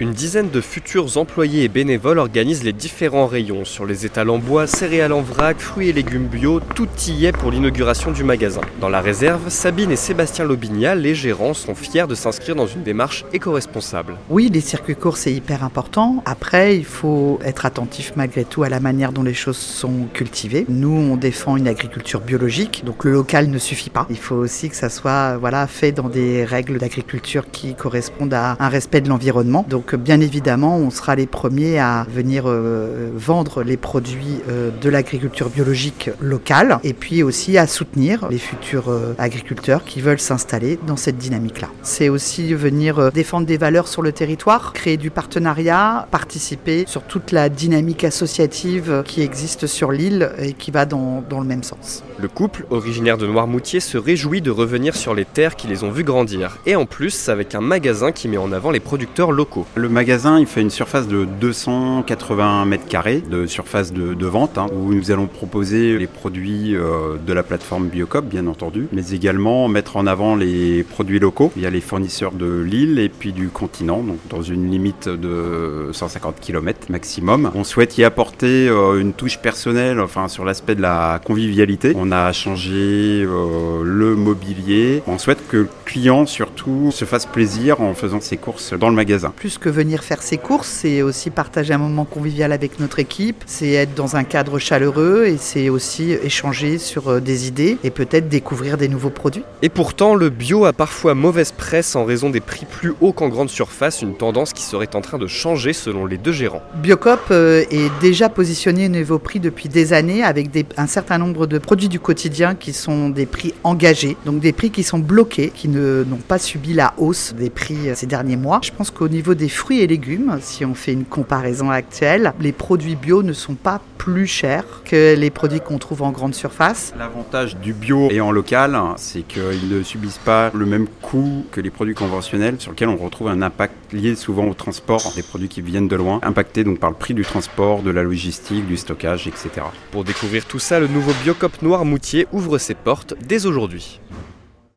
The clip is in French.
Une dizaine de futurs employés et bénévoles organisent les différents rayons. Sur les étals en bois, céréales en vrac, fruits et légumes bio, tout y est pour l'inauguration du magasin. Dans la réserve, Sabine et Sébastien Lobignat, les gérants, sont fiers de s'inscrire dans une démarche éco-responsable. Oui, les circuits courts, c'est hyper important. Après, il faut être attentif malgré tout à la manière dont les choses sont cultivées. Nous, on défend une agriculture biologique, donc le local ne suffit pas. Il faut aussi que ça soit fait dans des règles d'agriculture qui correspondent à un respect de l'environnement. Donc bien évidemment, on sera les premiers à venir vendre les produits de l'agriculture biologique locale et puis aussi à soutenir les futurs agriculteurs qui veulent s'installer dans cette dynamique-là. C'est aussi venir défendre des valeurs sur le territoire, créer du partenariat, participer sur toute la dynamique associative qui existe sur l'île et qui va dans le même sens. Le couple, originaire de Noirmoutier, se réjouit de revenir sur les terres qui les ont vues grandir. Et en plus, avec un magasin qui met en avant les producteurs locaux. Le magasin, il fait une surface de 280 mètres carrés de surface de vente, où nous allons proposer les produits de la plateforme Biocop, bien entendu, mais également mettre en avant les produits locaux. Il y a les fournisseurs de l'île et puis du continent, donc dans une limite de 150 km maximum. On souhaite y apporter une touche personnelle, sur l'aspect de la convivialité. On a changé le mobilier. On souhaite que le client, surtout, se fasse plaisir en faisant ses courses dans le magasin. Plus que venir faire ses courses, c'est aussi partager un moment convivial avec notre équipe, c'est être dans un cadre chaleureux et c'est aussi échanger sur des idées et peut-être découvrir des nouveaux produits. Et pourtant, le bio a parfois mauvaise presse en raison des prix plus hauts qu'en grande surface, une tendance qui serait en train de changer selon les deux gérants. Biocop est déjà positionné au niveau prix depuis des années avec un certain nombre de produits du quotidien qui sont des prix engagés, donc des prix qui sont bloqués, qui n'ont pas subi la hausse des prix ces derniers mois. Je pense qu'au niveau des fruits et légumes, si on fait une comparaison actuelle, les produits bio ne sont pas plus chers que les produits qu'on trouve en grande surface. L'avantage du bio et en local, c'est qu'ils ne subissent pas le même coût que les produits conventionnels sur lesquels on retrouve un impact lié souvent au transport des produits qui viennent de loin, impactés donc par le prix du transport, de la logistique, du stockage, etc. Pour découvrir tout ça, le nouveau Biocop Noirmoutier ouvre ses portes dès aujourd'hui.